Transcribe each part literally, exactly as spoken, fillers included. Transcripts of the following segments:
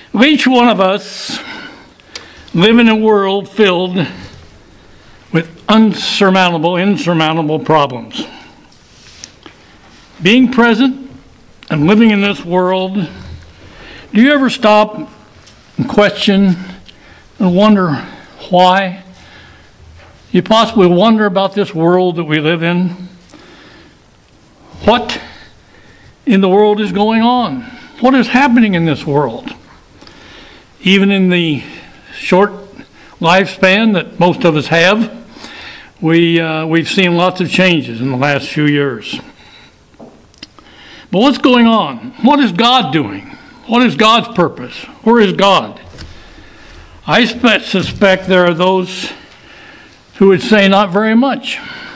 Each one of us live in a world filled with unsurmountable, insurmountable problems. Being present and living in this world, do you ever stop and question and wonder why? You possibly wonder about this world that we live in. What in the world is going on? What is happening in this world? Even in the short lifespan that most of us have, we, uh, we've seen lots of changes in the last few years. But what's going on? What is God doing? What is God's purpose? Where is God? I suspect there are those who would say not very much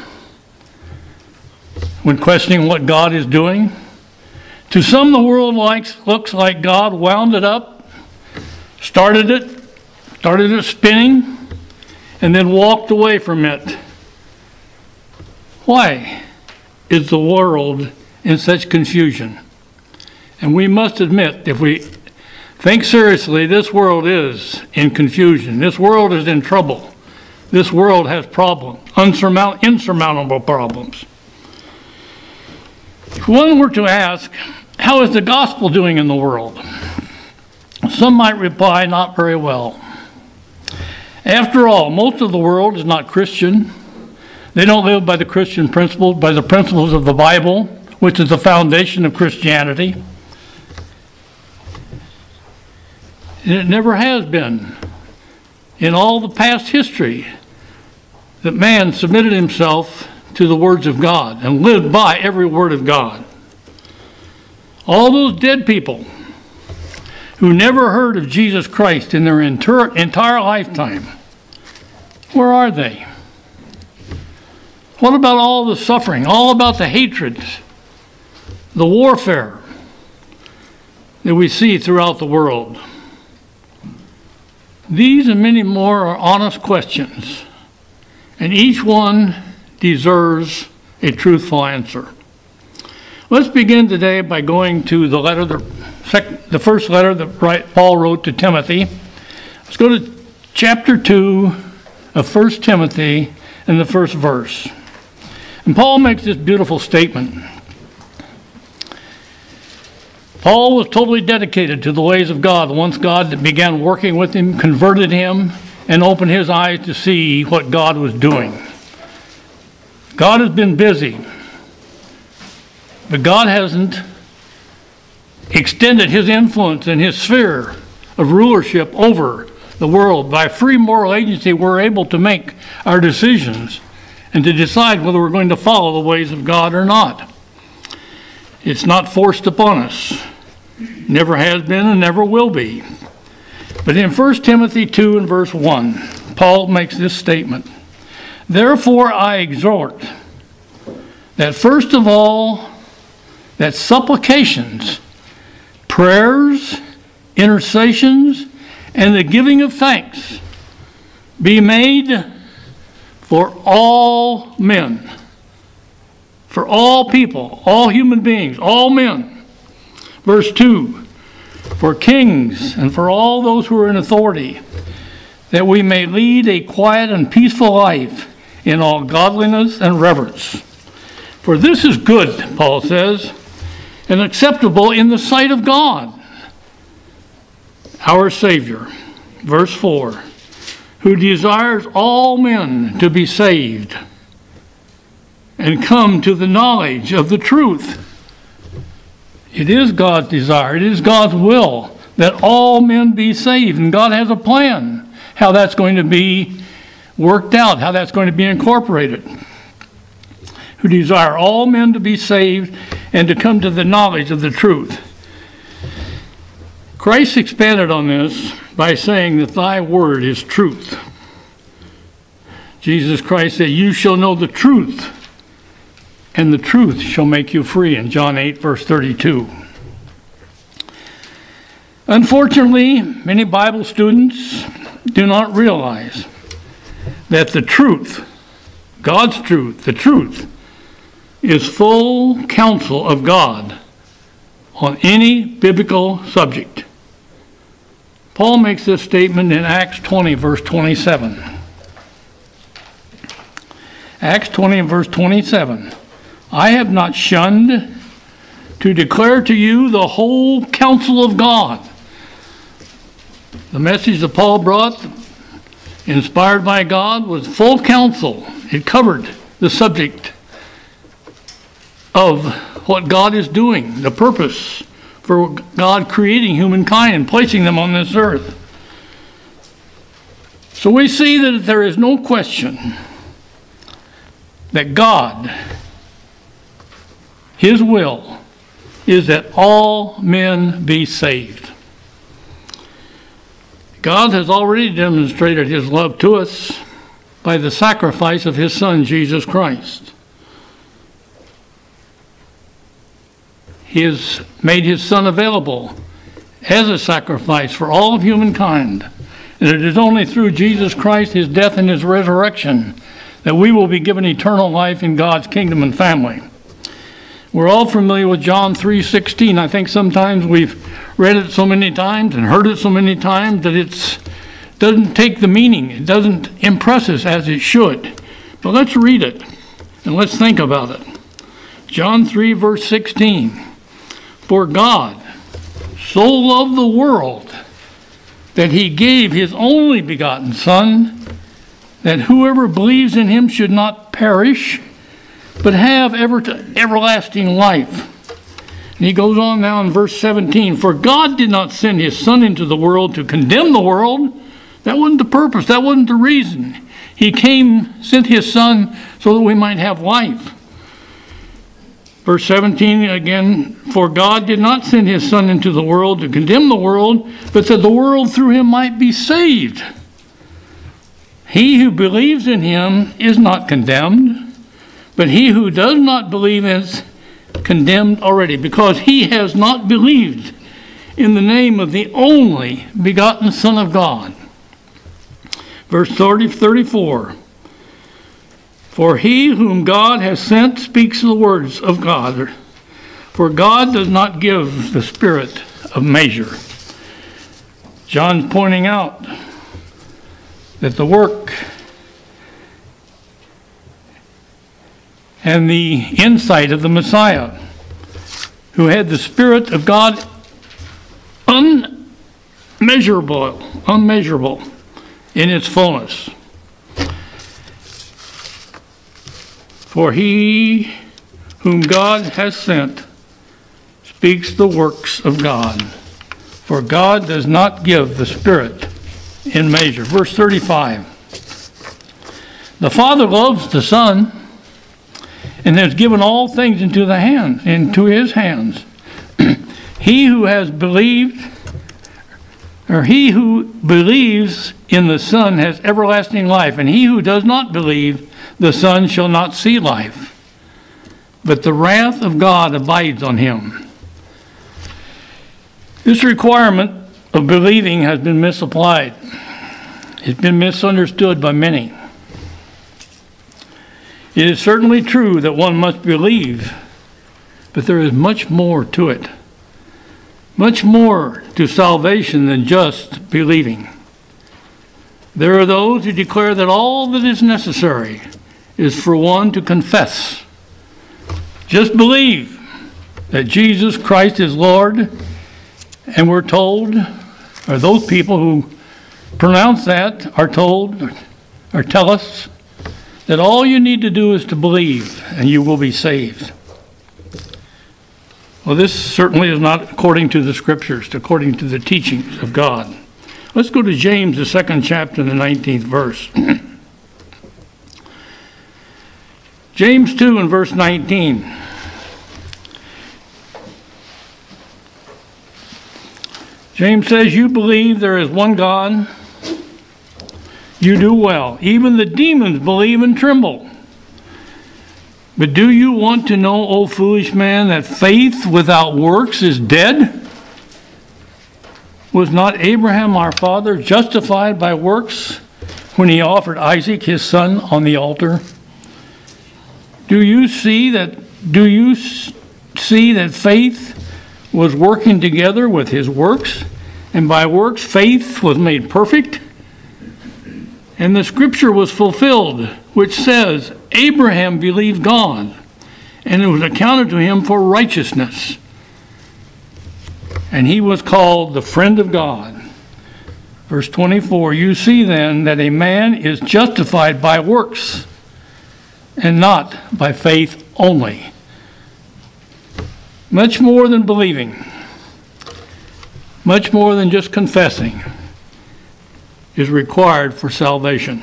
when questioning what God is doing. To some, the world likes, looks like God wound it up, started it, started it spinning, and then walked away from it. Why is the world in such confusion? And we must admit, if we think seriously, this world is in confusion. This world is in trouble. This world has problems, unsurmount, insurmountable problems. If one were to ask, how is the gospel doing in the world? Some might reply, not very well. After all, most of the world is not Christian. They don't live by the Christian principles, by the principles of the Bible, which is the foundation of Christianity. And it never has been, in all the past history, that man submitted himself to the words of God and lived by every word of God. All those dead people who never heard of Jesus Christ in their entire, entire lifetime, where are they? What about all the suffering, all about the hatred, the warfare that we see throughout the world? These and many more are honest questions, and each one deserves a truthful answer. Let's begin today by going to the letter, the, second, the first letter that Paul wrote to Timothy. Let's go to chapter two of First Timothy and the first verse. And Paul makes this beautiful statement. Paul was totally dedicated to the ways of God. Once God began working with him, converted him, and opened his eyes to see what God was doing. God has been busy, but God hasn't extended his influence and his sphere of rulership over the world. By free moral agency, we're able to make our decisions and to decide whether we're going to follow the ways of God or not. It's not forced upon us. Never has been and never will be. But in First Timothy two and verse one, Paul makes this statement. Therefore I exhort that first of all, that supplications, prayers, intercessions, and the giving of thanks be made for all men, for all people, all human beings, all men. Verse two, for kings and for all those who are in authority, that we may lead a quiet and peaceful life in all godliness and reverence. For this is good, Paul says, and acceptable in the sight of God, our Savior. Verse four, who desires all men to be saved and come to the knowledge of the truth. It is God's desire, it is God's will that all men be saved, and God has a plan how that's going to be worked out, how that's going to be incorporated. Who desire all men to be saved and to come to the knowledge of the truth. Christ expanded on this by saying that thy word is truth. Jesus Christ said, you shall know the truth, and the truth shall make you free, in John eight, verse thirty-two. Unfortunately, many Bible students do not realize that the truth, God's truth, the truth, is full counsel of God on any biblical subject. Paul makes this statement in Acts twenty, verse twenty-seven. Acts twenty and verse twenty-seven. I have not shunned to declare to you the whole counsel of God. The message that Paul brought, inspired by God, was full counsel. It covered the subject of what God is doing, the purpose for God creating humankind and placing them on this earth. So we see that there is no question that God, His will, is that all men be saved. God has already demonstrated His love to us by the sacrifice of His Son, Jesus Christ. He has made His Son available as a sacrifice for all of humankind. And it is only through Jesus Christ, His death and His resurrection, that we will be given eternal life in God's kingdom and family. We're all familiar with John three sixteen. I think sometimes we've read it so many times and heard it so many times that it doesn't take the meaning. It doesn't impress us as it should. But let's read it and let's think about it. John three, verse sixteen. For God so loved the world that He gave His only begotten Son, that whoever believes in Him should not perish, but have ever to everlasting life. And he goes on now in verse seventeen. For God did not send His Son into the world to condemn the world. That wasn't the purpose. That wasn't the reason. He came, sent His Son so that we might have life. Verse seventeen again, for God did not send His Son into the world to condemn the world, but that the world through Him might be saved. He who believes in Him is not condemned, but he who does not believe is condemned already, because he has not believed in the name of the only begotten Son of God. Verse thirty, thirty-four. For he whom God has sent speaks the words of God. For God does not give the spirit of measure. John's pointing out that the work and the insight of the Messiah, who had the Spirit of God unmeasurable, unmeasurable in its fullness. For he whom God has sent speaks the works of God. For God does not give the Spirit in measure. Verse thirty-five. The Father loves the Son and has given all things into the hand, into His hands. He who has believed, or he who believes in the Son has everlasting life, and he who does not believe the Son shall not see life, but the wrath of God abides on him. This requirement of believing has been misapplied. It's been misunderstood by many. It is certainly true that one must believe, but there is much more to it. Much more to salvation than just believing. There are those who declare that all that is necessary is for one to confess. Just believe that Jesus Christ is Lord, and we're told, or those people who pronounce that are told, or tell us, that all you need to do is to believe, and you will be saved. Well, this certainly is not according to the Scriptures, according to the teachings of God. Let's go to James, the second chapter, the nineteenth verse. James two and verse nineteen. James says, you believe there is one God. You do well. Even the demons believe and tremble. But do you want to know, O foolish man, that faith without works is dead? Was not Abraham our father justified by works when he offered Isaac his son on the altar? Do you see that do you see that faith was working together with his works, And by works, faith was made perfect. And the scripture was fulfilled, which says, Abraham believed God, and it was accounted to him for righteousness. And he was called the friend of God. Verse twenty-four, you see then that a man is justified by works and not by faith only. Much more than believing, much more than just confessing is required for salvation.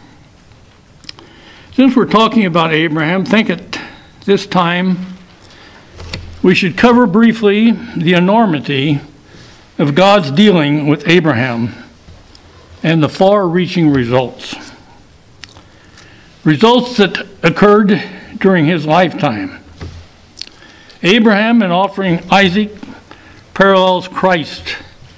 Since we're talking about Abraham, think at this time we should cover briefly the enormity of God's dealing with Abraham and the far-reaching results. Results that occurred during his lifetime. Abraham, in offering Isaac, parallels Christ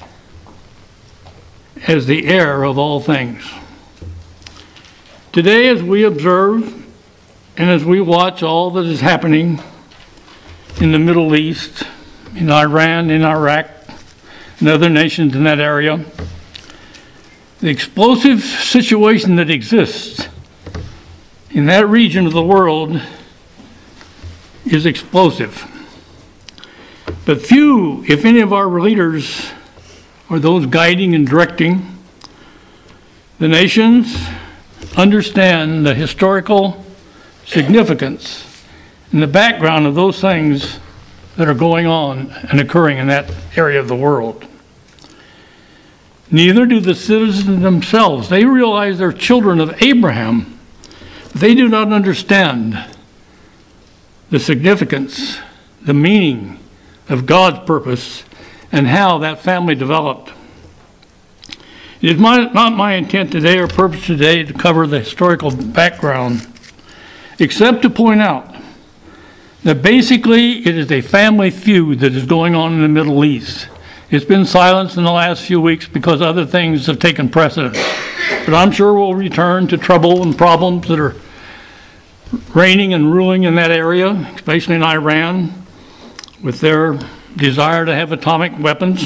as the heir of all things. Today, as we observe and as we watch all that is happening in the Middle East, in Iran, in Iraq, and other nations in that area, the explosive situation that exists in that region of the world is explosive. But few, if any, of our leaders or those guiding and directing the nations understand the historical significance and the background of those things that are going on and occurring in that area of the world. Neither do the citizens themselves. They realize they're children of Abraham. They do not understand the significance, the meaning of God's purpose, and how that family developed. It is my, not my intent today or purpose today to cover the historical background, except to point out that basically it is a family feud that is going on in the Middle East. It's been silenced in the last few weeks because other things have taken precedence. But I'm sure we'll return to trouble and problems that are reigning and ruling in that area, especially in Iran, with their desire to have atomic weapons.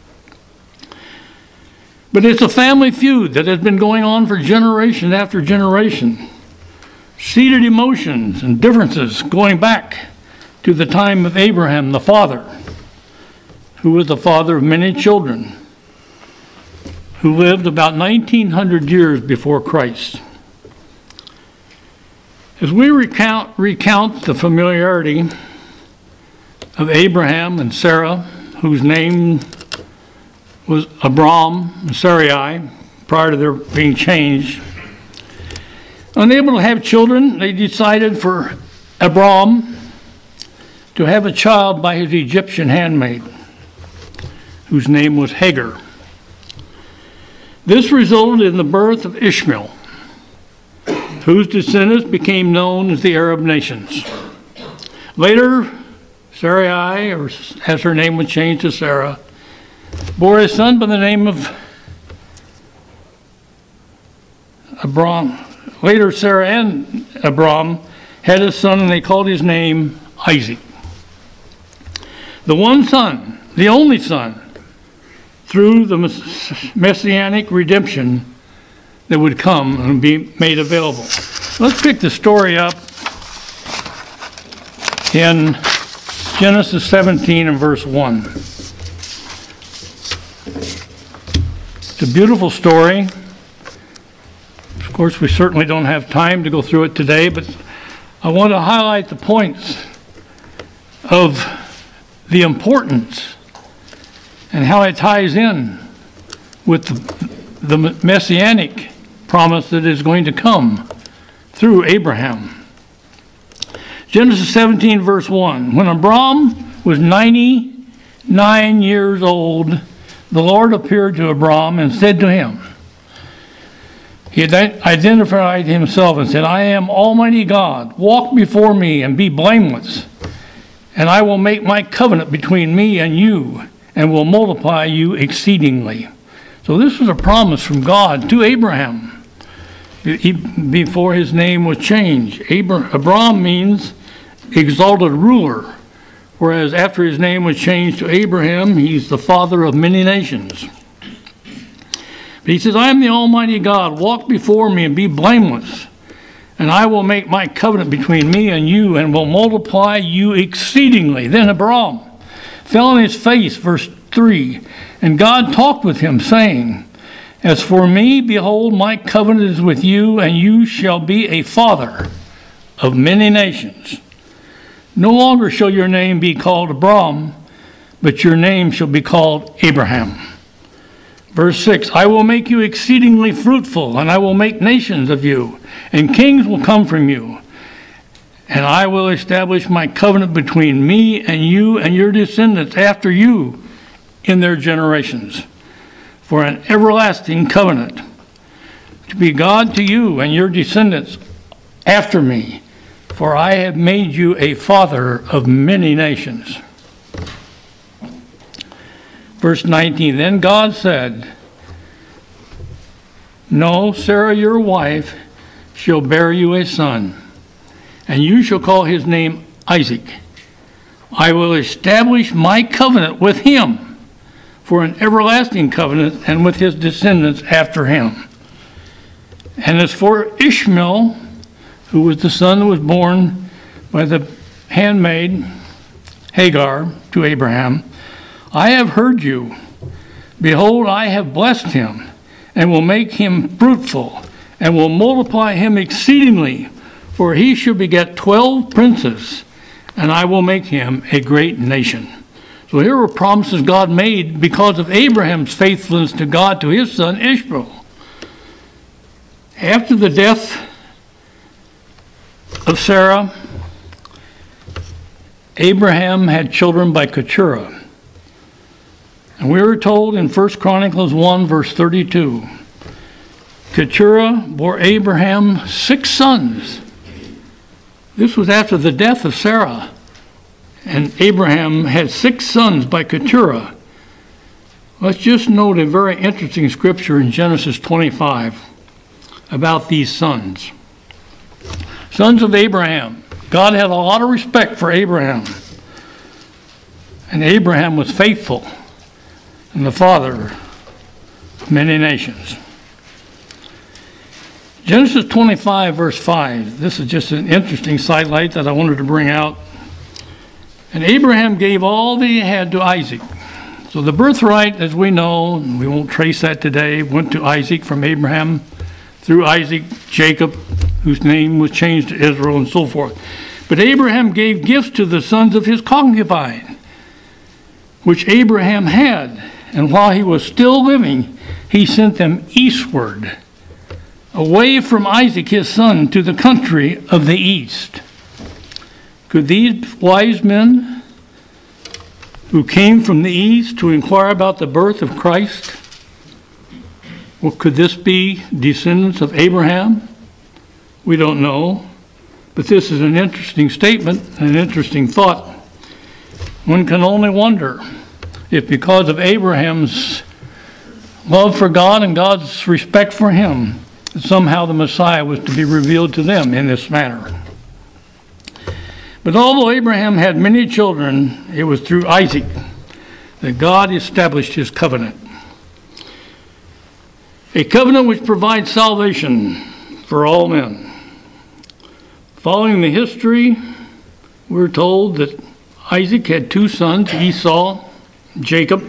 But it's a family feud that has been going on for generation after generation. Seated emotions and differences going back to the time of Abraham, the father, who was the father of many children, who lived about nineteen hundred years before Christ. As we recount, recount the familiarity of Abraham and Sarah, whose name was Abram and Sarai, prior to their being changed. Unable to have children, they decided for Abram to have a child by his Egyptian handmaid, whose name was Hagar. This resulted in the birth of Ishmael, whose descendants became known as the Arab nations. Later, Sarai, or as her name was changed to Sarah, bore a son by the name of Abram. Later, Sarah and Abram had a son, and they called his name Isaac. The one son, the only son, through the messianic redemption that would come and be made available. Let's pick the story up in Genesis seventeen and verse one. It's a beautiful story. Of course, we certainly don't have time to go through it today, but I want to highlight the points of the importance and how it ties in with the, the messianic promise that is going to come through Abraham. Genesis seventeen, verse one. When Abram was ninety-nine years old, the Lord appeared to Abram and said to him, he identified himself and said, I am Almighty God. Walk before me and be blameless, and I will make my covenant between me and you, and will multiply you exceedingly. So this was a promise from God to Abraham he, before his name was changed. Abram means exalted ruler whereas after his name was changed to Abraham, he's the father of many nations. But he says, I am the Almighty God. Walk before me and be blameless, and I will make my covenant between me and you and will multiply you exceedingly. Then Abram fell on his face, verse three, and God talked with him, saying, as for me, behold, my covenant is with you, and you shall be a father of many nations. No longer shall your name be called Abram, but your name shall be called Abraham. Verse six, I will make you exceedingly fruitful, and I will make nations of you, and kings will come from you. And I will establish my covenant between me and you and your descendants after you in their generations, for an everlasting covenant, to be God to you and your descendants after me, for I have made you a father of many nations. Verse nineteen, then God said, no, Sarah your wife shall bear you a son, and you shall call his name Isaac. I will establish my covenant with him for an everlasting covenant, and with his descendants after him. And as for Ishmael, who was the son that was born by the handmaid Hagar to Abraham, I have heard you. Behold, I have blessed him, and will make him fruitful, and will multiply him exceedingly, for he shall beget twelve princes, and I will make him a great nation. So here were promises God made because of Abraham's faithfulness to God to his son Ishmael. After the death of Sarah, Abraham had children by Keturah. And we were told in First Chronicles one, verse thirty-two, Keturah bore Abraham six sons. This was after the death of Sarah. And Abraham had six sons by Keturah. Let's just note a very interesting scripture in Genesis twenty-five about these sons. Sons of Abraham. God had a lot of respect for Abraham. And Abraham was faithful and the father of many nations. Genesis twenty-five, verse five. This is just an interesting sidelight that I wanted to bring out. And Abraham gave all that he had to Isaac. So the birthright, as we know, and we won't trace that today, went to Isaac from Abraham, through Isaac, Jacob, whose name was changed to Israel, and so forth. But Abraham gave gifts to the sons of his concubine, which Abraham had. And while he was still living, he sent them eastward, away from Isaac his son, to the country of the east. Could these wise men who came from the east to inquire about the birth of Christ, well, could this be descendants of Abraham? We don't know. But this is an interesting statement, an interesting thought. One can only wonder if because of Abraham's love for God and God's respect for him, somehow the Messiah was to be revealed to them in this manner. But although Abraham had many children, it was through Isaac that God established his covenant. A covenant which provides salvation for all men. Following the history, we're told that Isaac had two sons, Esau, Jacob.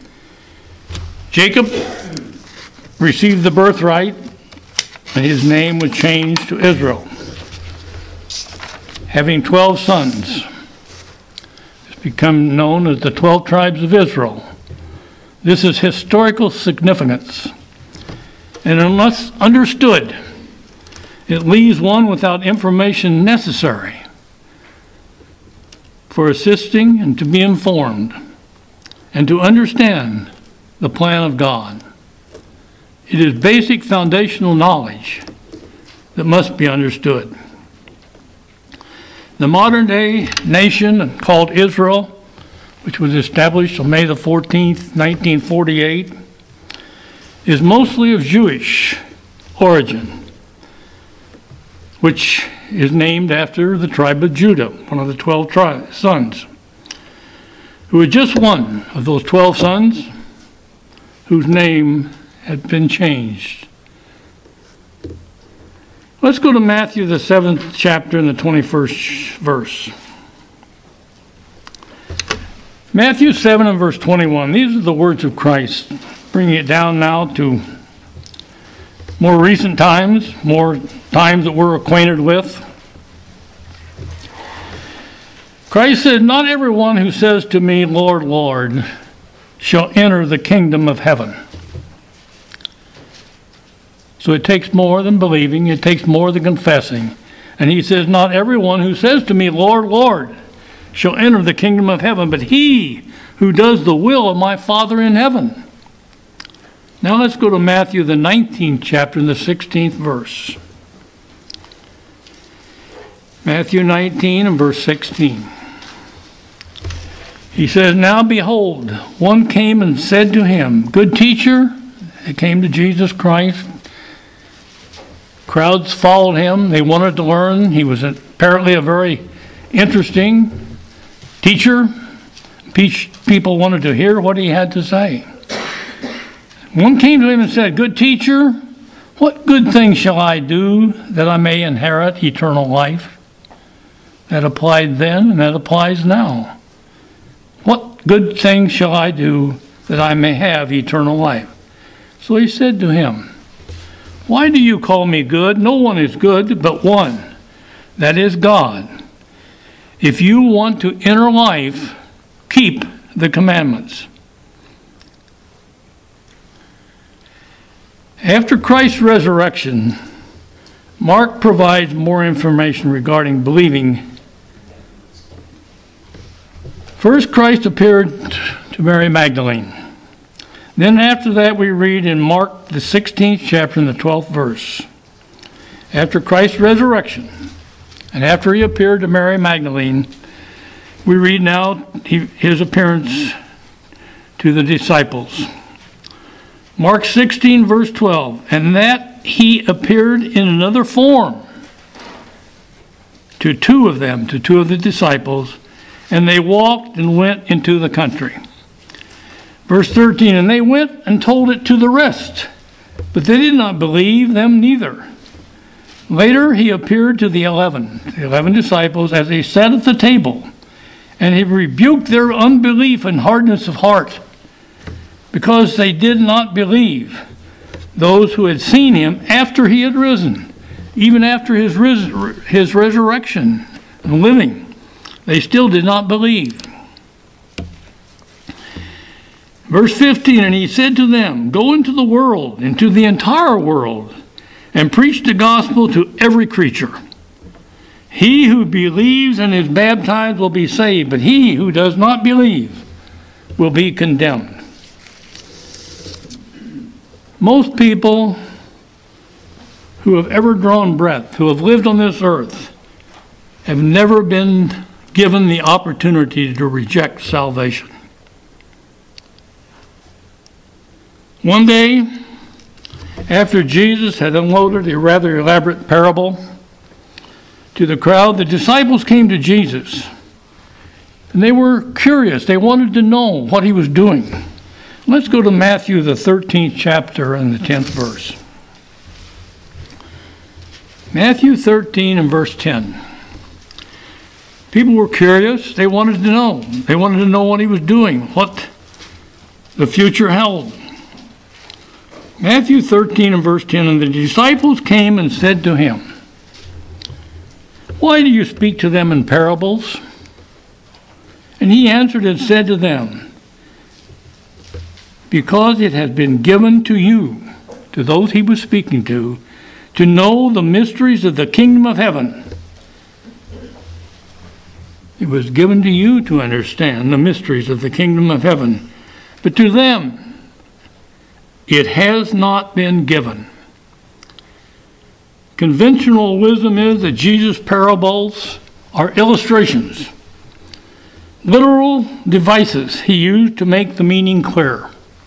Jacob received the birthright, and his name was changed to Israel. Having twelve sons, it's become known as the twelve tribes of Israel. This is historical significance. And unless understood, it leaves one without information necessary for assisting and to be informed and to understand the plan of God. It is basic foundational knowledge that must be understood. The modern-day nation called Israel, which was established on May the fourteenth, nineteen forty-eight, is mostly of Jewish origin, which is named after the tribe of Judah, one of the twelve tri- sons. who was just one of those twelve sons whose name had been changed. Let's go to Matthew, the seventh chapter and the twenty-first verse. Matthew seven and verse twenty-one. These are the words of Christ, bringing it down now to more recent times, more times that we're acquainted with. Christ said, "Not everyone who says to me, 'Lord, Lord,' shall enter the kingdom of heaven." So it takes more than believing, it takes more than confessing. And he says, "Not everyone who says to me, 'Lord, Lord,' shall enter the kingdom of heaven, but he who does the will of my Father in heaven." Now let's go to Matthew, the nineteenth chapter, and the sixteenth verse. Matthew nineteen and verse sixteen. He says, "Now behold, one came and said to him, 'Good teacher,'" it came to Jesus Christ. Crowds followed him. They wanted to learn. He was apparently a very interesting teacher. People wanted to hear what he had to say. One came to him and said, "Good teacher, what good thing shall I do that I may inherit eternal life?" That applied then and that applies now. What good thing shall I do that I may have eternal life? So he said to him, "Why do you call me good? No one is good but one, that is God. If you want to enter life, keep the commandments." After Christ's resurrection, Mark provides more information regarding believing. First, Christ appeared to Mary Magdalene. Then after that, we read in Mark, the sixteenth chapter and the twelfth verse. After Christ's resurrection, and after he appeared to Mary Magdalene, we read now his appearance to the disciples. Mark sixteen, verse twelve, "And that he appeared in another form to two of them, to two of the disciples, and they walked and went into the country." Verse thirteen, "And they went and told it to the rest, but they did not believe them neither. Later he appeared to the eleven, the eleven disciples, as they sat at the table, and he rebuked their unbelief and hardness of heart, because they did not believe those who had seen him after he had risen, even after his, res- his resurrection and living. They still did not believe." Verse fifteen, "And he said to them, 'Go into the world, into the entire world, and preach the gospel to every creature. He who believes and is baptized will be saved, but he who does not believe will be condemned.'" Most people who have ever drawn breath, who have lived on this earth, have never been given the opportunity to reject salvation. One day, after Jesus had unloaded a rather elaborate parable to the crowd, the disciples came to Jesus, and they were curious. They wanted to know what he was doing. Let's go to Matthew, the thirteenth chapter and the tenth verse. Matthew thirteen and verse ten. People were curious. They wanted to know. They wanted to know what he was doing, what the future held. Matthew thirteen and verse ten, "And the disciples came and said to him, 'Why do you speak to them in parables?' And he answered and said to them, 'Because it has been given to you,'" to those he was speaking to, "'to know the mysteries of the kingdom of heaven.'" It was given to you to understand the mysteries of the kingdom of heaven, but to them it has not been given. Conventional wisdom is that Jesus' parables are illustrations, literal devices he used to make the meaning clear.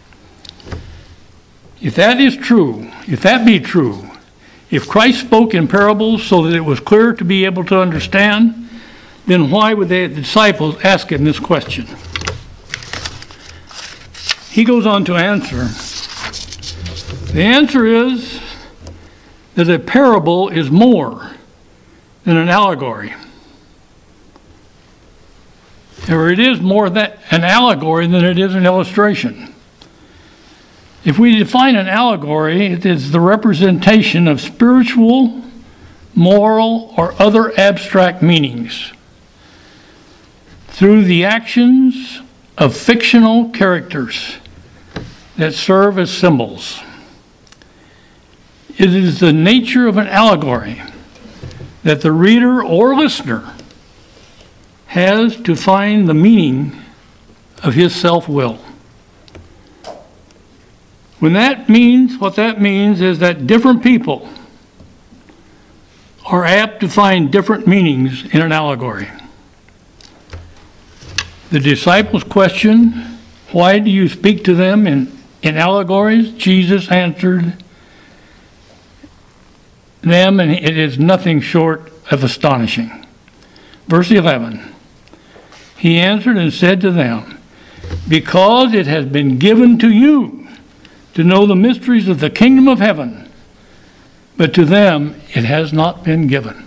If that is true, if that be true, if Christ spoke in parables so that it was clear to be able to understand, then why would the disciples ask him this question? he goes on to answer. The answer is that a parable is more than an allegory. Or it is more than an allegory than it is an illustration. If we define an allegory, it is the representation of spiritual, moral, or other abstract meanings through the actions of fictional characters that serve as symbols. It is the nature of an allegory that the reader or listener has to find the meaning of his self-will. When that means, what that means is that different people are apt to find different meanings in an allegory. The disciples question, why do you speak to them in, in allegories? Jesus answered them, and it is nothing short of astonishing. Verse eleven, he answered and said to them, because it has been given to you to know the mysteries of the kingdom of heaven, but to them it has not been given.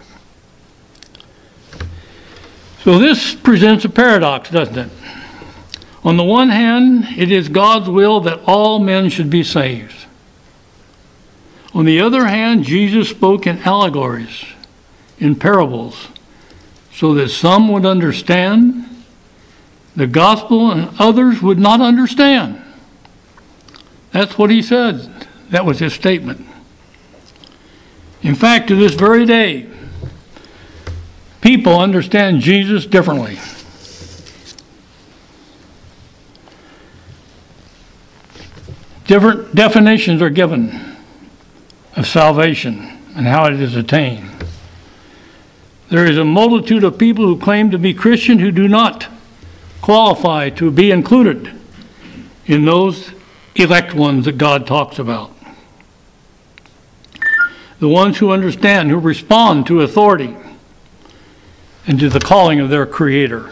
So this presents a paradox, doesn't it? On the one hand, it is God's will that all men should be saved. On the other hand, Jesus spoke in allegories, in parables, so that some would understand the gospel and others would not understand. That's what he said. That was his statement. In fact, to this very day, people understand Jesus differently. Different definitions are given of salvation and how it is attained. There is a multitude of people who claim to be Christian who do not qualify to be included in those elect ones that God talks about. The ones who understand, who respond to authority and to the calling of their Creator.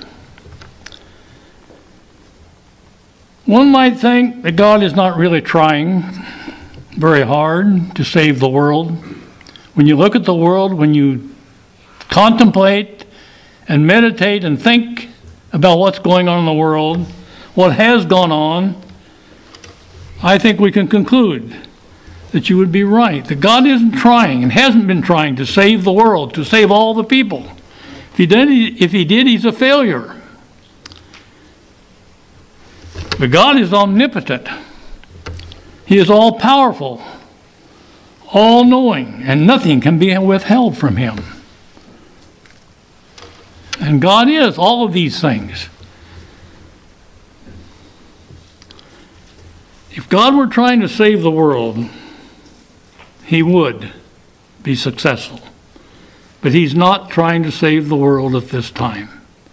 One might think that God is not really trying very hard to save the world. When you look at the world, when you contemplate and meditate and think about what's going on in the world, what has gone on, I think we can conclude that you would be right, that God isn't trying and hasn't been trying to save the world, to save all the people. If he did, if he did, he's a failure. But God is omnipotent. He is all-powerful, all-knowing, and nothing can be withheld from him. And God is all of these things. If God were trying to save the world, he would be successful. But he's not trying to save the world at this time.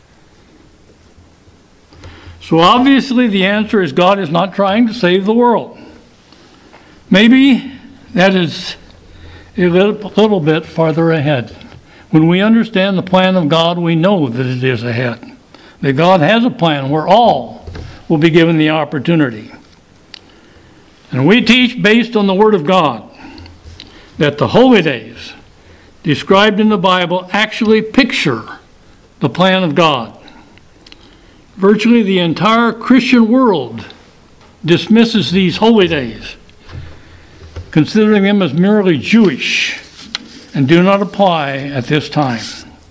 So obviously the answer is God is not trying to save the world. Maybe that is a little, little bit farther ahead. When we understand the plan of God, we know that it is ahead. That God has a plan where all will be given the opportunity. And we teach based on the Word of God that the holy days described in the Bible actually picture the plan of God. Virtually the entire Christian world dismisses these holy days, considering them as merely Jewish and do not apply at this time.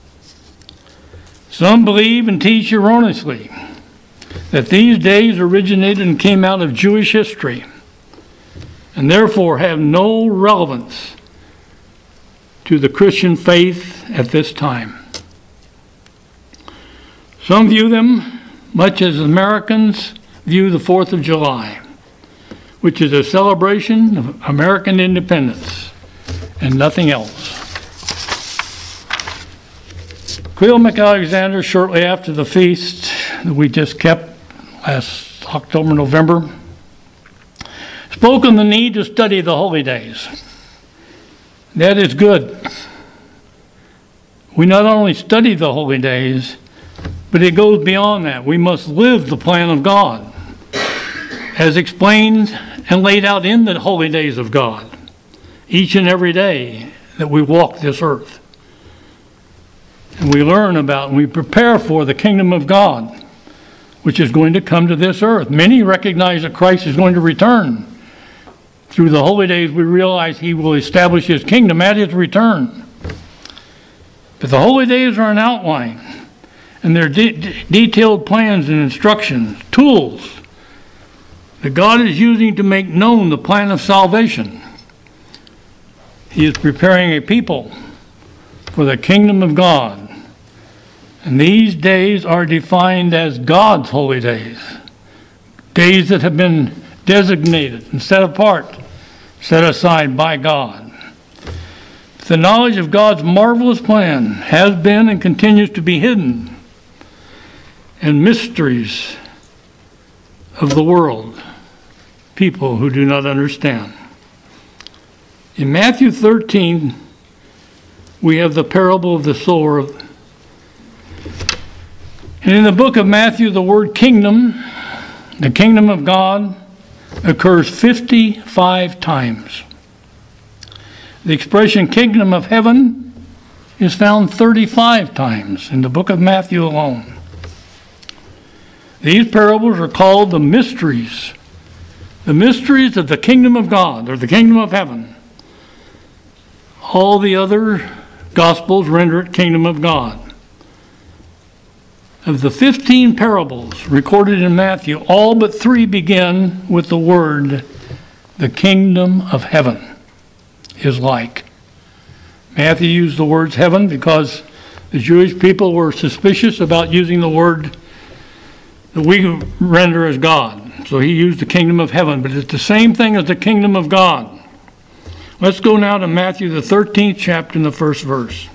Some believe and teach erroneously that these days originated and came out of Jewish history and therefore have no relevance to the Christian faith at this time. Some view them much as Americans view the fourth of July, which is a celebration of American independence and nothing else. Cleo McAlexander, shortly after the feast that we just kept last October, November, spoke on the need to study the holy days. That is good. We not only study the holy days, but it goes beyond that. We must live the plan of God. as explained and laid out in the holy days of God, each and every day that we walk this earth. And we learn about and we prepare for the kingdom of God, which is going to come to this earth. Many recognize that Christ is going to return. Through the holy days, we realize he will establish his kingdom at his return. But the holy days are an outline, and they're de- detailed plans and instructions, tools that God is using to make known the plan of salvation. He is preparing a people for the kingdom of God. And these days are defined as God's holy days, days that have been designated and set apart, set aside by God. The knowledge of God's marvelous plan has been and continues to be hidden, and mysteries of the world, people who do not understand. In Matthew thirteen, we have the parable of the sower. And in the book of Matthew, the word kingdom, the kingdom of God, occurs fifty-five times. The expression kingdom of heaven is found thirty-five times in the book of Matthew alone. These parables are called the mysteries, the mysteries of the kingdom of God, or the kingdom of heaven. All the other Gospels render it kingdom of God. Of the fifteen parables recorded in Matthew, all but three begin with the word, the kingdom of heaven is like. Matthew used the words heaven because the Jewish people were suspicious about using the word that we render as God. So he used the kingdom of heaven, but it's the same thing as the kingdom of God. Let's go now to Matthew, the thirteenth chapter, in the first verse.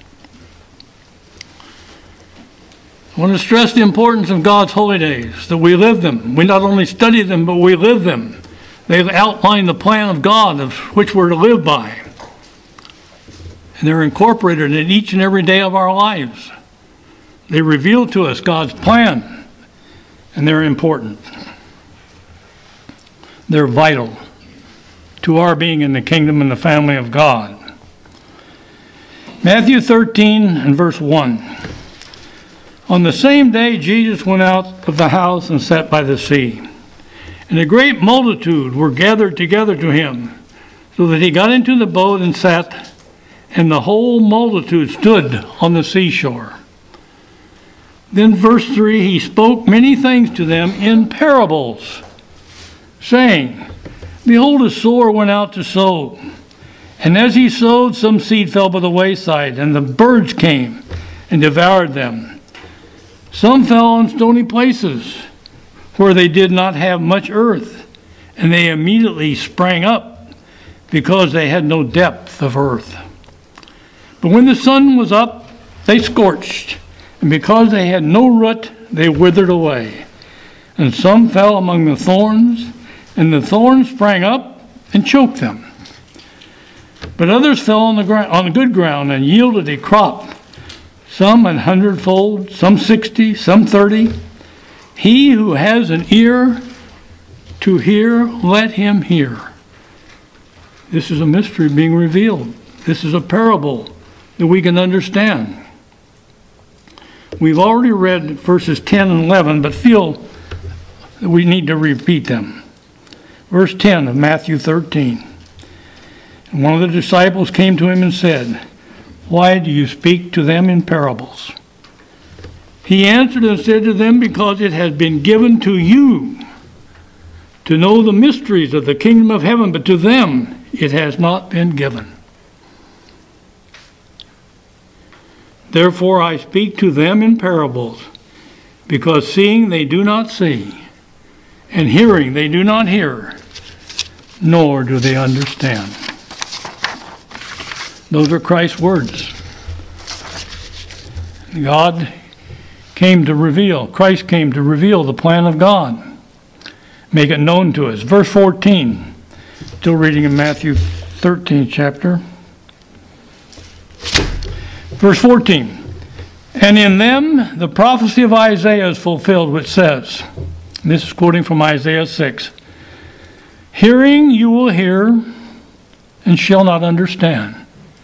I want to stress the importance of God's holy days, that we live them. We not only study them, but we live them. They outline the plan of God of which we're to live by. And they're incorporated in each and every day of our lives. They reveal to us God's plan, and they're important. They're vital to our being in the kingdom and the family of God. Matthew thirteen and verse one. On the same day, Jesus went out of the house and sat by the sea. And a great multitude were gathered together to him, so that he got into the boat and sat, and the whole multitude stood on the seashore. Then verse three, he spoke many things to them in parables, saying, Behold, a sower went out to sow. And as he sowed, some seed fell by the wayside, and the birds came and devoured them. Some fell on stony places, where they did not have much earth, and they immediately sprang up, because they had no depth of earth. But when the sun was up, they scorched, and because they had no root, they withered away. And some fell among the thorns, and the thorns sprang up and choked them. But others fell on the ground, on the good ground, and yielded a crop, some an hundredfold, some sixty, some thirty. He who has an ear to hear, let him hear. This is a mystery being revealed. This is a parable that we can understand. We've already read verses ten and eleven, but feel that we need to repeat them. Verse ten of Matthew thirteen. And one of the disciples came to him and said, Why do you speak to them in parables? He answered and said to them, Because it has been given to you to know the mysteries of the kingdom of heaven, but to them it has not been given. Therefore I speak to them in parables, because seeing they do not see, and hearing they do not hear, nor do they understand. Those are Christ's words. God came to reveal, Christ came to reveal the plan of God, make it known to us. Verse fourteen, still reading in Matthew thirteenth chapter. Verse fourteen, and in them the prophecy of Isaiah is fulfilled, which says, and this is quoting from Isaiah six, Hearing you will hear and shall not understand.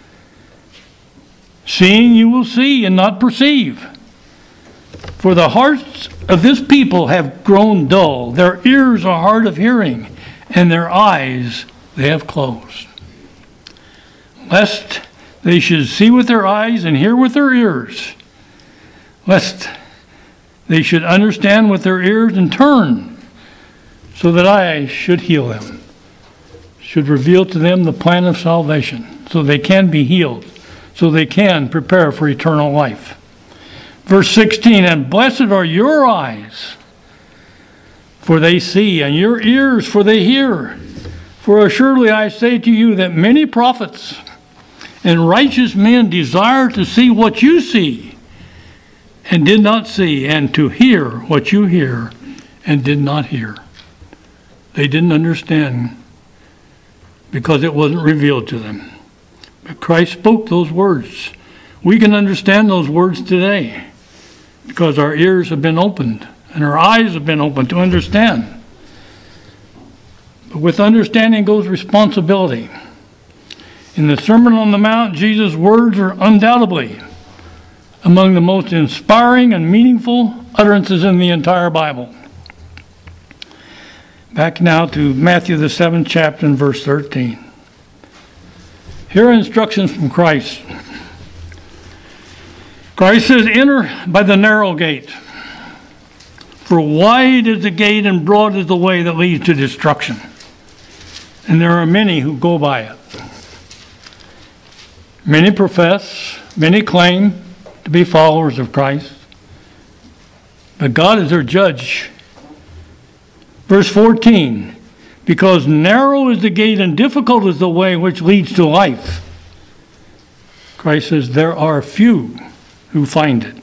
Seeing you will see and not perceive. For the hearts of this people have grown dull. Their ears are hard of hearing, and their eyes they have closed. Lest they should see with their eyes and hear with their ears. Lest they should understand with their ears and turn, so that I should heal them. Should reveal to them the plan of salvation, so they can be healed, so they can prepare for eternal life. Verse sixteen, and blessed are your eyes, for they see, and your ears, for they hear. For assuredly I say to you that many prophets and righteous men desire to see what you see, and did not see, and to hear what you hear, and did not hear. They didn't understand because it wasn't revealed to them. But Christ spoke those words. We can understand those words today because our ears have been opened and our eyes have been opened to understand. But with understanding goes responsibility. In the Sermon on the Mount, Jesus' words are undoubtedly among the most inspiring and meaningful utterances in the entire Bible. Back now to Matthew, the seventh chapter, and verse thirteen. Here are instructions from Christ. Christ says, enter by the narrow gate. For wide is the gate and broad is the way that leads to destruction. And there are many who go by it. Many profess, many claim to be followers of Christ. But God is their judge. Verse fourteen, because narrow is the gate and difficult is the way which leads to life. Christ says there are few who find it.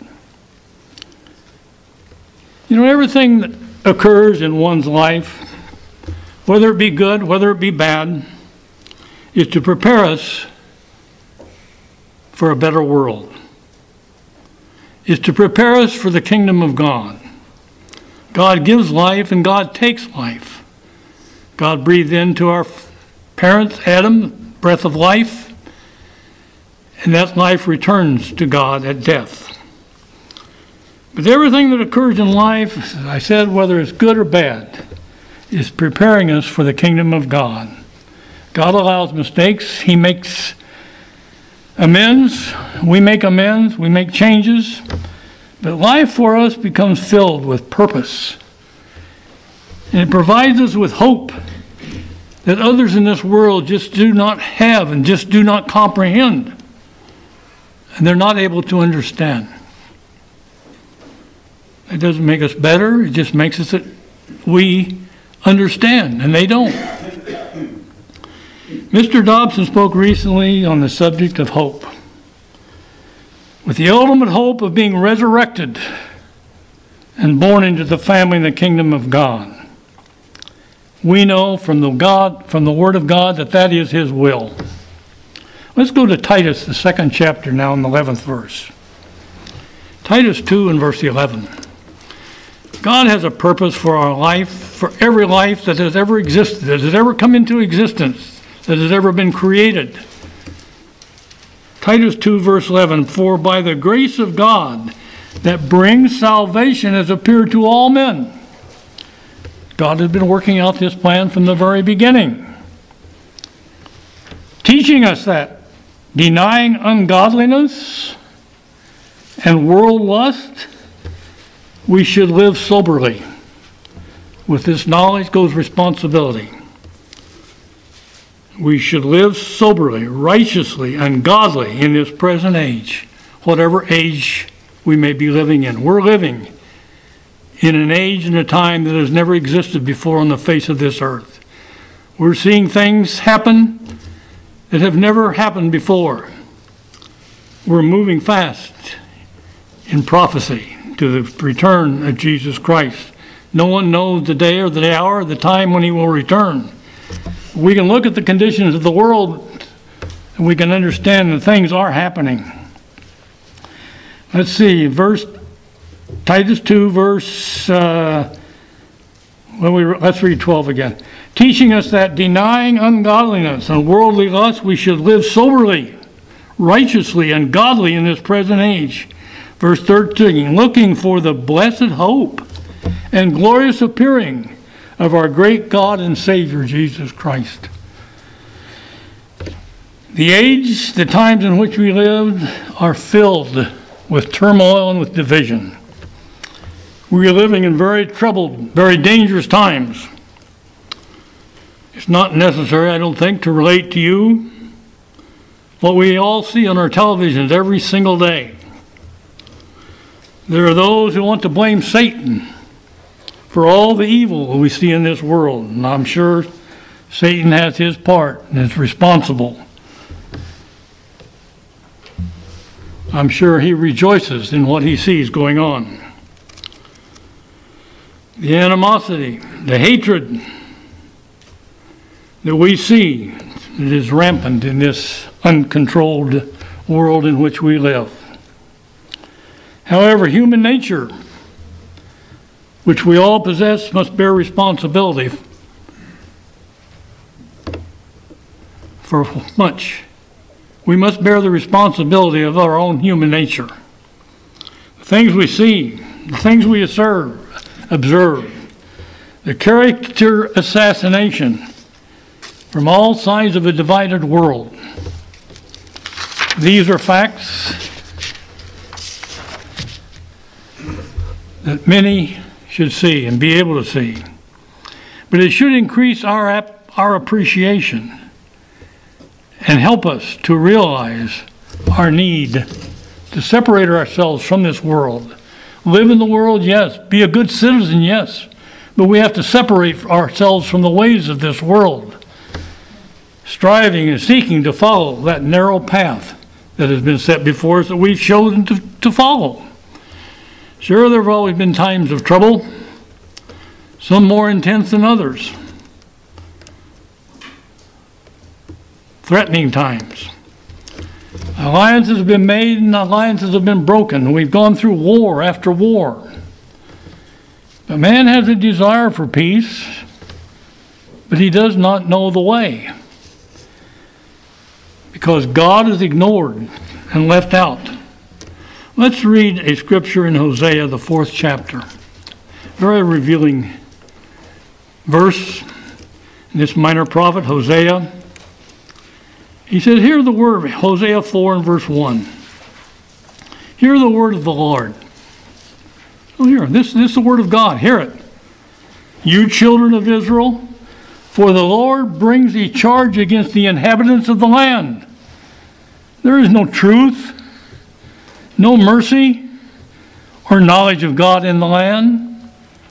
You know, everything that occurs in one's life, whether it be good, whether it be bad, is to prepare us for a better world. Is to prepare us for the kingdom of God. God gives life and God takes life. God breathed into our parents, Adam, breath of life, and that life returns to God at death. But everything that occurs in life, as I said, whether it's good or bad, is preparing us for the kingdom of God. God allows mistakes. He makes amends. We make amends. We make changes. But life for us becomes filled with purpose. And it provides us with hope that others in this world just do not have and just do not comprehend. And they're not able to understand. It doesn't make us better. It just makes us that we understand, and they don't. Mister Dobson spoke recently on the subject of hope. With the ultimate hope of being resurrected and born into the family and the kingdom of God. We know from the God, from the Word of God, that that is His will. Let's go to Titus, the second chapter now, in the eleventh verse. Titus two and verse eleven. God has a purpose for our life, for every life that has ever existed, that has ever come into existence, that has ever been created. Titus two, verse eleven, for by the grace of God that brings salvation has appeared to all men. God has been working out this plan from the very beginning, teaching us that denying ungodliness and world lust, we should live soberly. With this knowledge goes responsibility. We should live soberly, righteously, and godly in this present age, whatever age we may be living in. We're living in an age and a time that has never existed before on the face of this earth. We're seeing things happen that have never happened before. We're moving fast in prophecy to the return of Jesus Christ. No one knows the day or the hour or the time when He will return. We can look at the conditions of the world and we can understand that things are happening. Let's see, verse Titus two, verse uh, Well, we, let's read twelve again. Teaching us that denying ungodliness and worldly lust, we should live soberly, righteously, and godly in this present age. Verse thirteen, looking for the blessed hope and glorious appearing of our great God and Savior, Jesus Christ. The age, the times in which we lived are filled with turmoil and with division. We are living in very troubled, very dangerous times. It's not necessary, I don't think, to relate to you what we all see on our televisions every single day. There are those who want to blame Satan for all the evil we see in this world, and I'm sure Satan has his part and is responsible. I'm sure he rejoices in what he sees going on. The animosity, the hatred that we see that is rampant in this uncontrolled world in which we live. However, human nature, which we all possess, must bear responsibility for much. We must bear the responsibility of our own human nature. The things we see, the things we observe, observe, the character assassination from all sides of a divided world. These are facts that many should see and be able to see. But it should increase our, our appreciation and help us to realize our need to separate ourselves from this world. Live in the world, yes. Be a good citizen, yes. But we have to separate ourselves from the ways of this world, striving and seeking to follow that narrow path that has been set before us that we've chosen to, to follow. Sure, there have always been times of trouble, some more intense than others. Threatening times. Alliances have been made and alliances have been broken. We've gone through war after war. But man has a desire for peace, but he does not know the way, because God is ignored and left out. Let's read a scripture in Hosea, the fourth chapter. Very revealing verse in this minor prophet, Hosea. He says, hear the word, Hosea four and verse one. Hear the word of the Lord. Oh, here, this, this is the word of God. Hear it. You children of Israel, for the Lord brings a charge against the inhabitants of the land. There is no truth, no mercy, or knowledge of God in the land.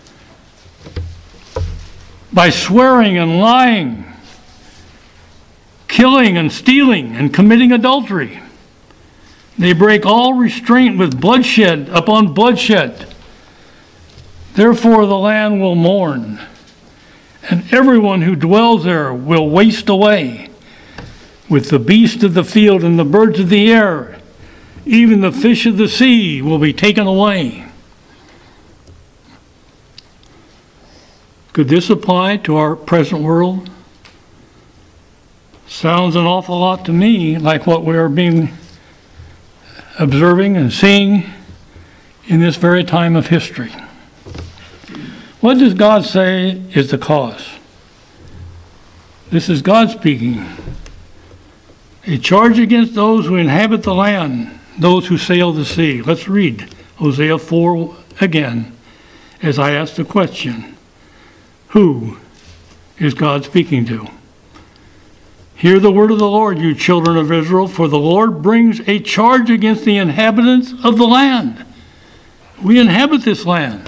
By swearing and lying, killing and stealing and committing adultery, they break all restraint with bloodshed upon bloodshed. Therefore the land will mourn, and everyone who dwells there will waste away, with the beasts of the field and the birds of the air. Even the fish of the sea will be taken away. Could this apply to our present world? Sounds an awful lot to me like what we are being observing and seeing in this very time of history. What does God say is the cause? This is God speaking. A charge against those who inhabit the land, those who sail the sea. Let's read Hosea four again as I ask the question. Who is God speaking to? Hear the word of the Lord, you children of Israel, for the Lord brings a charge against the inhabitants of the land. We inhabit this land.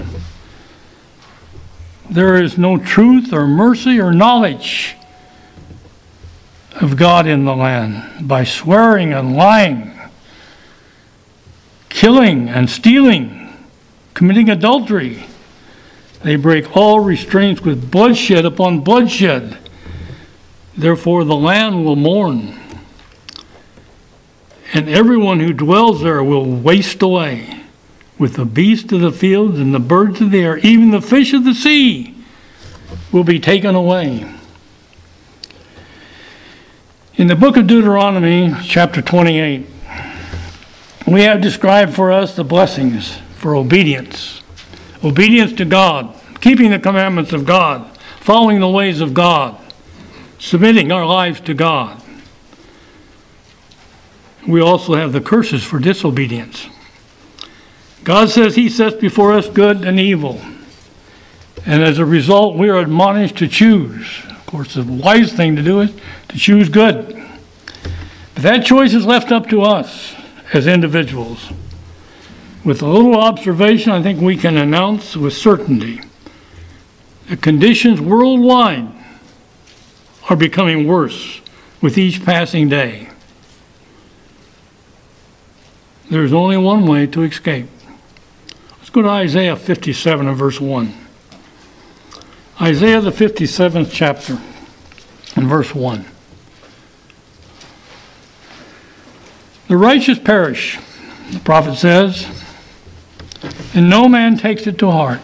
There is no truth or mercy or knowledge of God in the land. By swearing and lying, killing and stealing, committing adultery, they break all restraints with bloodshed upon bloodshed. Therefore the land will mourn, and everyone who dwells there will waste away, with the beasts of the fields and the birds of the air, even the fish of the sea will be taken away. In the book of Deuteronomy, chapter twenty-eight, we have described for us the blessings for obedience. Obedience to God, keeping the commandments of God, following the ways of God, submitting our lives to God. We also have the curses for disobedience. God says he sets before us good and evil. And as a result, we are admonished to choose. Of course, the wise thing to do is to choose good. But that choice is left up to us as individuals. With a little observation, I think we can announce with certainty that conditions worldwide are becoming worse with each passing day. There's only one way to escape. Let's go to Isaiah fifty-seven and verse one. Isaiah the fifty-seventh chapter and verse one. The righteous perish, the prophet says, and no man takes it to heart.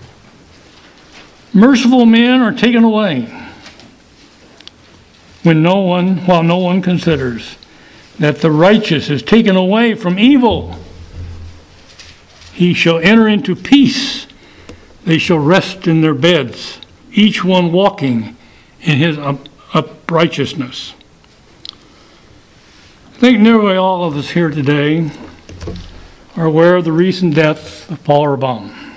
Merciful men are taken away when no one, while no one considers that the righteous is taken away from evil. He shall enter into peace. They shall rest in their beds, each one walking in his uprightness. I think nearly all of us here today are aware of the recent death of Paul Erbaum,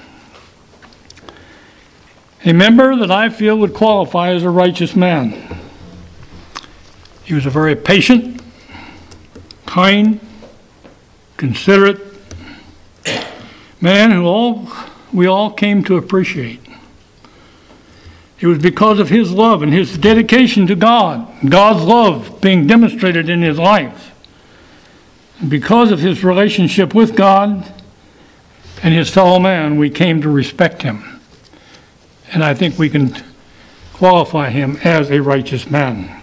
a member that I feel would qualify as a righteous man. He was a very patient, kind, considerate man who all we all came to appreciate. It was because of his love and his dedication to God, God's love being demonstrated in his life. And because of his relationship with God and his fellow man, we came to respect him. And I think we can qualify him as a righteous man.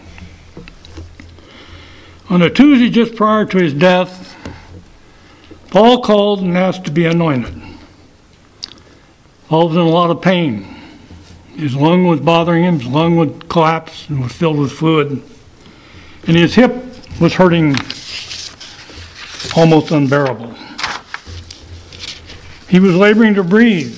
On a Tuesday just prior to his death, Paul called and asked to be anointed. Paul was in a lot of pain. His lung was bothering him, his lung would collapse and was filled with fluid. And his hip was hurting almost unbearable. He was laboring to breathe.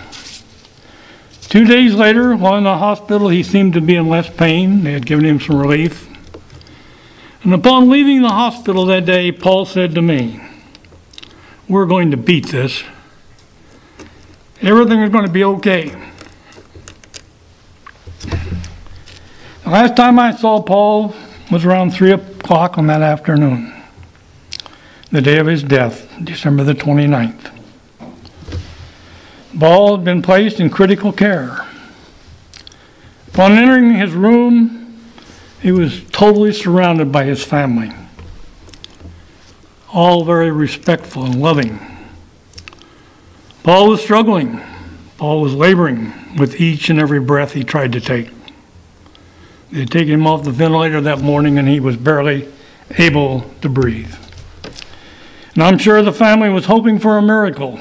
Two days later, while in the hospital, he seemed to be in less pain. They had given him some relief. And upon leaving the hospital that day, Paul said to me, "We're going to beat this. Everything is going to be okay." The last time I saw Paul was around three o'clock on that afternoon, the day of his death, December the twenty-ninth. Paul had been placed in critical care. Upon entering his room, he was totally surrounded by his family, all very respectful and loving. Paul was struggling. Paul was laboring with each and every breath he tried to take. They had taken him off the ventilator that morning, and he was barely able to breathe. And I'm sure the family was hoping for a miracle.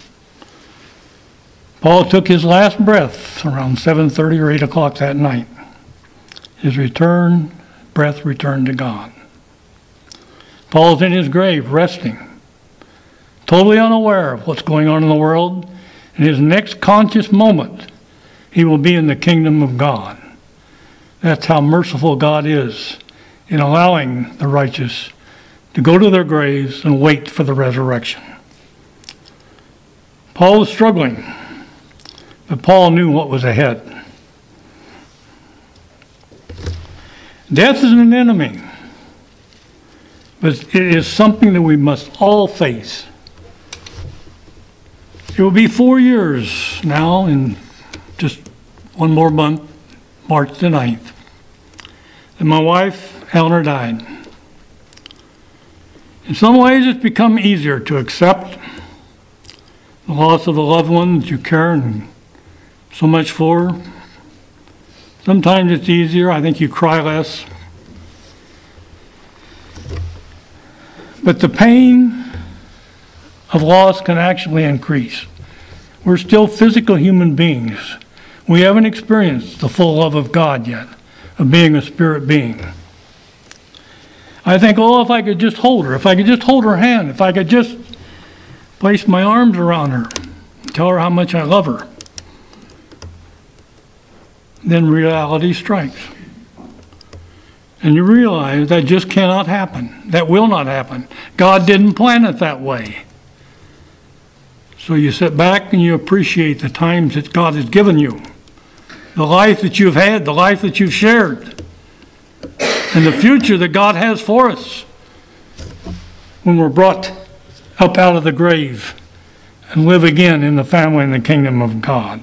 Paul took his last breath around seven thirty or eight o'clock that night. His return, breath returned to God. Paul's in his grave, resting, totally unaware of what's going on in the world. In his next conscious moment, he will be in the kingdom of God. That's how merciful God is in allowing the righteous to go to their graves and wait for the resurrection. Paul was struggling, but Paul knew what was ahead. Death is an enemy, but it is something that we must all face. It will be four years now, in just one more month, March the ninth, that my wife, Eleanor, died. In some ways, it's become easier to accept the loss of a loved one that you care and so much for. Sometimes it's easier. I think you cry less. But the pain of loss can actually increase. We're still physical human beings We haven't experienced the full love of God yet, of being a spirit being. I think, oh, if I could just hold her, if I could just hold her hand, if I could just place my arms around her, tell her how much I love her. Then reality strikes. And you realize that just cannot happen. That will not happen. God didn't plan it that way. So you sit back and you appreciate the times that God has given you, the life that you've had, the life that you've shared, and the future that God has for us when we're brought up out of the grave and live again in the family and the kingdom of God.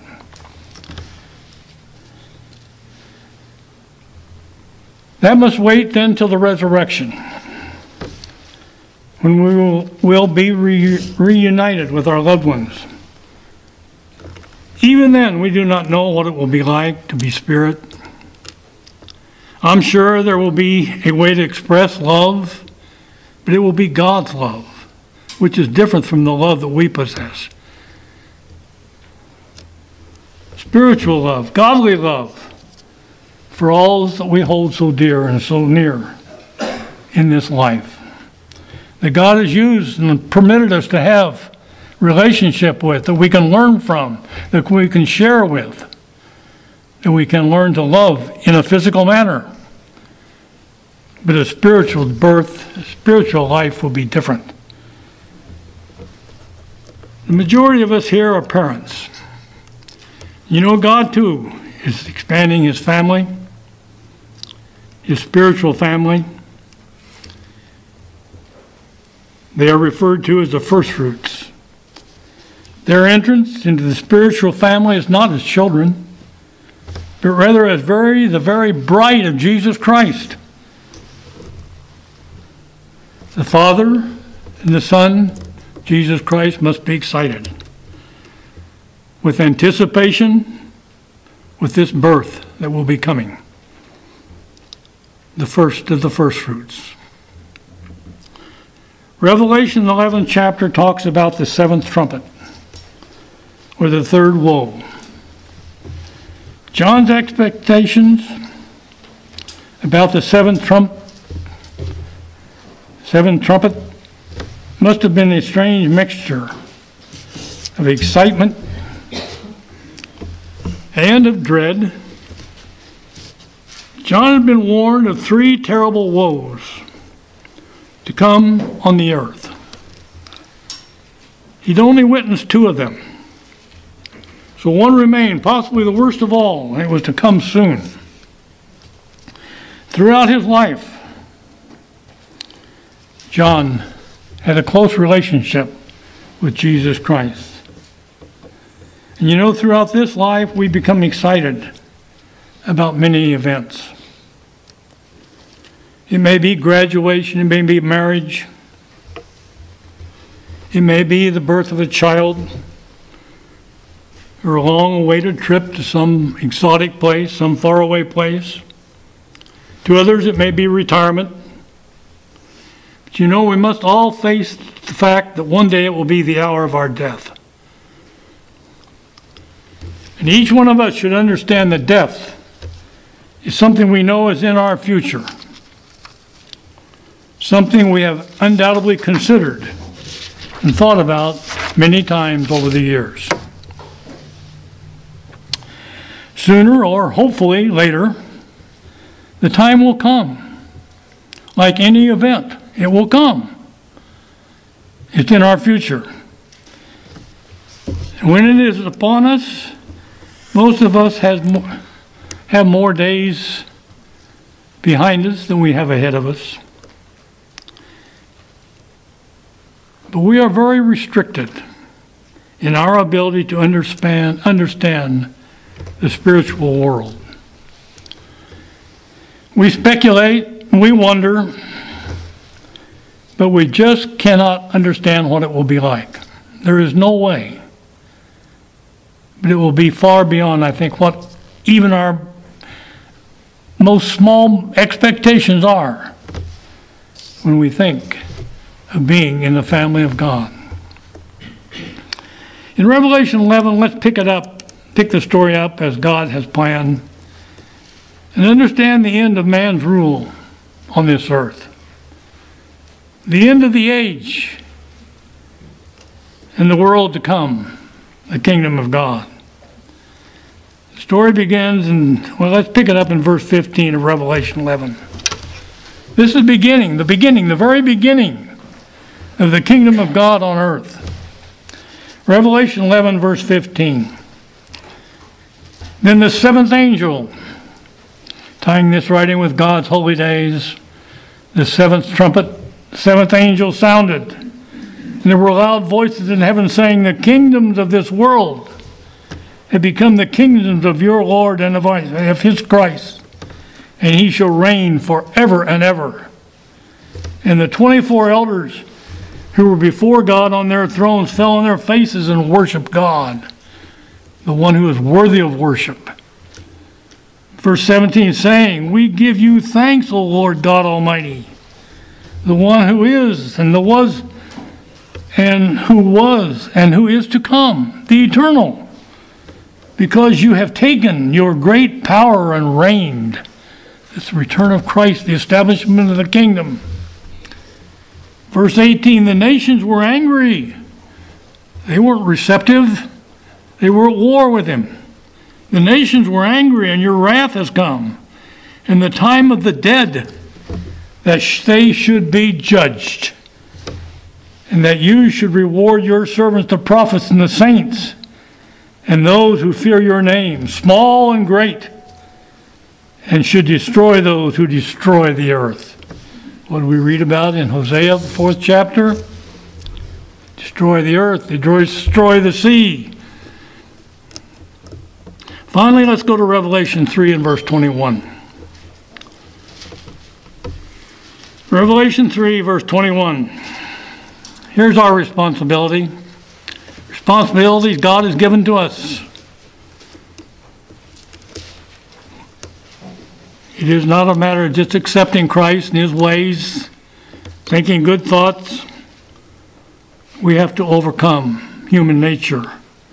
That must wait then till the resurrection, when we will, will be re- reunited with our loved ones. Even then, we do not know what it will be like to be spirit. I'm sure there will be a way to express love, but it will be God's love, which is different from the love that we possess. Spiritual love, godly love, for all that we hold so dear and so near in this life, that God has used and permitted us to have relationship with, that we can learn from, that we can share with, that we can learn to love in a physical manner. But a spiritual birth, a spiritual life will be different. The majority of us here are parents. You know, God too is expanding his family, his spiritual family. They are referred to as the first fruits. Their entrance into the spiritual family is not as children, but rather as very the very bride of Jesus Christ. The Father and the Son, Jesus Christ, must be excited with anticipation with this birth that will be coming, the first of the first fruits. Revelation eleventh chapter talks about the seventh trumpet, or the third woe. John's expectations about the seventh trump, seventh trumpet must have been a strange mixture of excitement and of dread. John had been warned of three terrible woes to come on the earth. He'd only witnessed two of them. So one remained, possibly the worst of all, and it was to come soon. Throughout his life, John had a close relationship with Jesus Christ. And you know, throughout this life, we become excited about many events. It may be graduation, it may be marriage, it may be the birth of a child, or a long-awaited trip to some exotic place, some faraway place. To others, it may be retirement. But you know, we must all face the fact that one day it will be the hour of our death. And each one of us should understand that death is something we know is in our future, something we have undoubtedly considered and thought about many times over the years. Sooner, or hopefully later, the time will come. Like any event, it will come. It's in our future. And when it is upon us, most of us has more, have more days behind us than we have ahead of us. But we are very restricted in our ability to understand, understand the spiritual world. We speculate, we wonder, but we just cannot understand what it will be like. There is no way. But it will be far beyond, I think, what even our most small expectations are when we think of being in the family of God. In Revelation eleven, let's pick it up pick the story up as God has planned, and understand the end of man's rule on this earth. The end of the age and the world to come, the kingdom of God. The story begins in, well, let's pick it up in verse fifteen of Revelation eleven. This is beginning, the beginning, the very beginning of the kingdom of God on earth. Revelation eleven, verse fifteen. Then the seventh angel, tying this right in with God's holy days, the seventh trumpet, the seventh angel sounded, and there were loud voices in heaven saying, the kingdoms of this world have become the kingdoms of your Lord and of, of his Christ, and he shall reign forever and ever. And the twenty-four elders who were before God on their thrones fell on their faces and worshiped God, the one who is worthy of worship. Verse seventeen, saying, we give you thanks, O Lord God Almighty, the one who is and the was and who was and who is to come, the eternal, because you have taken your great power and reigned. It's the return of Christ, the establishment of the kingdom. Verse eighteen, the nations were angry. They weren't receptive. They were at war with him. The nations were angry, and your wrath has come. In the time of the dead, that they should be judged, and that you should reward your servants, the prophets and the saints, and those who fear your name, small and great, and should destroy those who destroy the earth. What do we read about in Hosea, the fourth chapter? Destroy the earth, destroy the sea. Finally, let's go to Revelation three and verse twenty-one. Revelation three, verse twenty-one. Here's our responsibility. Responsibilities God has given to us. It is not a matter of just accepting Christ and his ways, thinking good thoughts. We have to overcome human nature.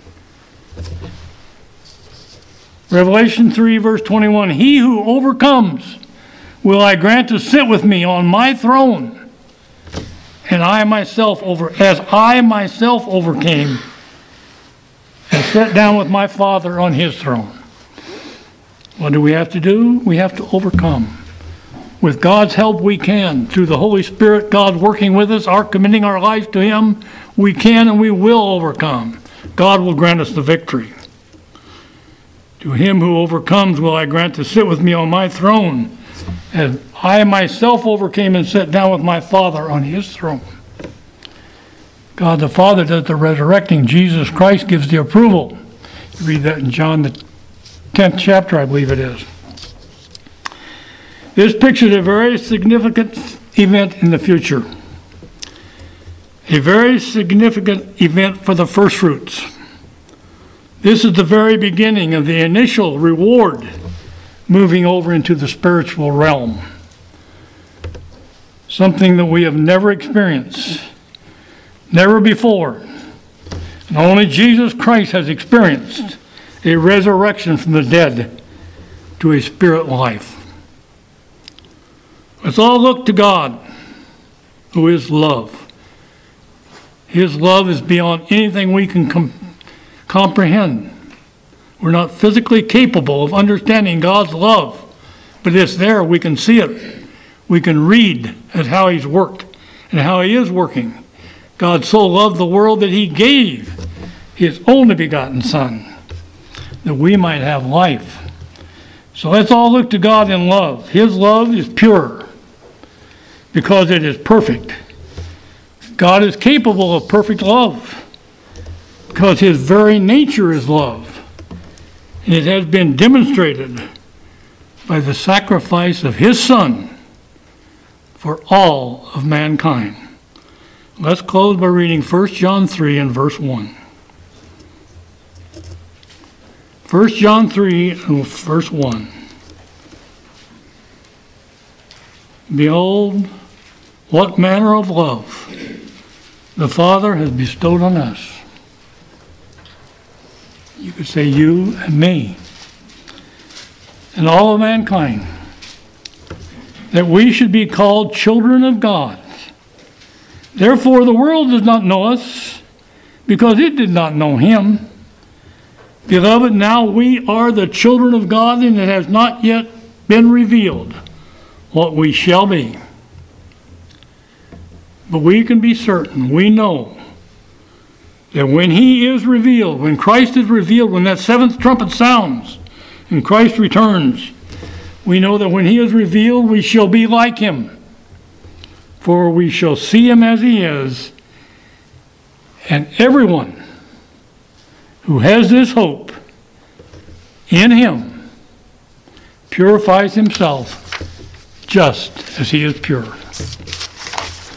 Revelation three, verse twenty-one, he who overcomes will I grant to sit with me on my throne, and I myself over, as I myself overcame and sat down with my Father on his throne. What do we have to do? We have to overcome. With God's help, we can. Through the Holy Spirit, God working with us, our committing our lives to him, we can and we will overcome. God will grant us the victory. To him who overcomes will I grant to sit with me on my throne, as I myself overcame and sat down with my Father on his throne. God the Father does the resurrecting. Jesus Christ gives the approval. You read that in John the tenth chapter, I believe it is. This pictures a very significant event in the future. A very significant event for the first fruits. This is the very beginning of the initial reward moving over into the spiritual realm. Something that we have never experienced. Never before. And only Jesus Christ has experienced a resurrection from the dead to a spirit life. Let's all look to God, who is love. His love is beyond anything we can com- comprehend. We're not physically capable of understanding God's love, but it's there. We can see it. We can read at how he's worked and how he is working. God so loved the world that he gave his only begotten Son, that we might have life. So let's all look to God in love. His love is pure because it is perfect. God is capable of perfect love because his very nature is love. And it has been demonstrated by the sacrifice of his Son for all of mankind. Let's close by reading First John three and verse one. First John three and verse one. Behold, what manner of love the Father has bestowed on us, You could say you and me, and all of mankind, that we should be called children of God. Therefore, the world does not know us, because it did not know him. Beloved, now we are the children of God, and it has not yet been revealed what we shall be. But we can be certain, we know, that when he is revealed, when Christ is revealed, when that seventh trumpet sounds and Christ returns, we know that when he is revealed, we shall be like him. For we shall see him as he is. And everyone who has this hope in him purifies himself just as he is pure.